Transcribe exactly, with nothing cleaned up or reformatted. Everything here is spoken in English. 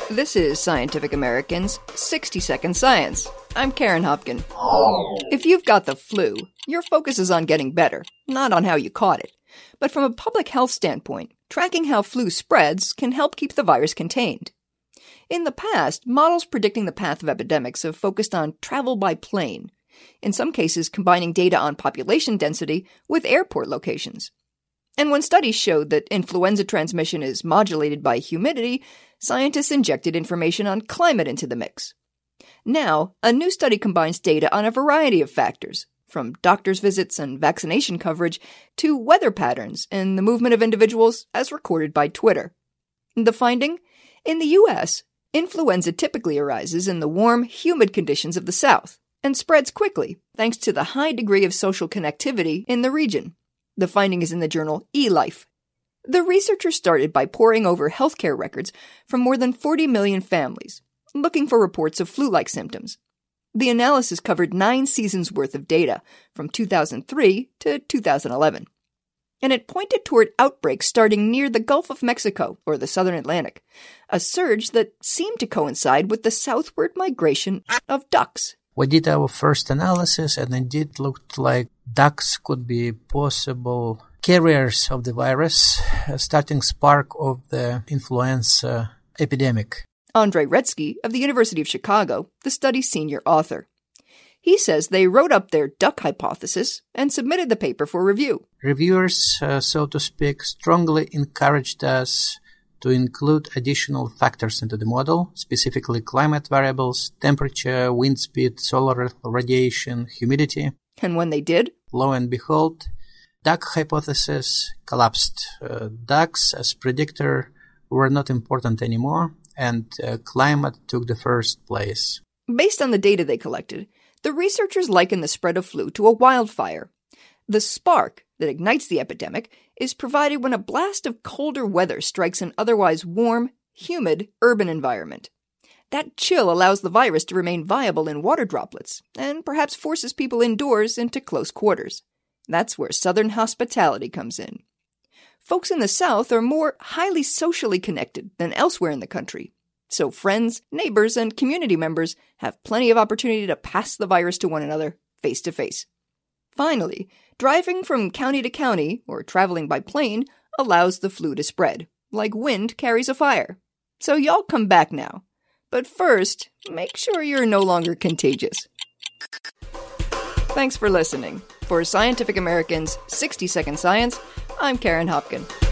This is Scientific American's sixty second Science. I'm Karen Hopkin. If you've got the flu, your focus is on getting better, not on how you caught it. But from a public health standpoint, tracking how flu spreads can help keep the virus contained. In the past, models predicting the path of epidemics have focused on travel by plane, in some cases combining data on population density with airport locations. And when studies showed that influenza transmission is modulated by humidity, scientists injected information on climate into the mix. Now, a new study combines data on a variety of factors, from doctor's visits and vaccination coverage to weather patterns and the movement of individuals as recorded by Twitter. The finding? In the U S, influenza typically arises in the warm, humid conditions of the South and spreads quickly thanks to the high degree of social connectivity in the region. The finding is in the journal eLife. The researchers started by poring over healthcare records from more than forty million families, looking for reports of flu-like symptoms. The analysis covered nine seasons' worth of data, from two thousand three to two thousand eleven. And it pointed toward outbreaks starting near the Gulf of Mexico, or the southern Atlantic, a surge that seemed to coincide with the southward migration of ducks. We did our first analysis, and indeed looked like ducks could be possible carriers of the virus, a starting spark of the influenza epidemic. Andrei Retsky of the University of Chicago, the study's senior author. He says they wrote up their duck hypothesis and submitted the paper for review. Reviewers, uh, so to speak, strongly encouraged us to include additional factors into the model, specifically climate variables, temperature, wind speed, solar radiation, humidity. And when they did, lo and behold, duck hypothesis collapsed. Uh, ducks, as predictor, were not important anymore, and uh, climate took the first place. Based on the data they collected, the researchers liken the spread of flu to a wildfire. The spark that ignites the epidemic is provided when a blast of colder weather strikes an otherwise warm, humid urban environment. That chill allows the virus to remain viable in water droplets and perhaps forces people indoors into close quarters. That's where Southern hospitality comes in. Folks in the South are more highly socially connected than elsewhere in the country, so friends, neighbors, and community members have plenty of opportunity to pass the virus to one another face to face. Finally, driving from county to county, or traveling by plane, allows the flu to spread, like wind carries a fire. So y'all come back now. But first, make sure you're no longer contagious. Thanks for listening. For Scientific American's sixty second Science, I'm Karen Hopkin.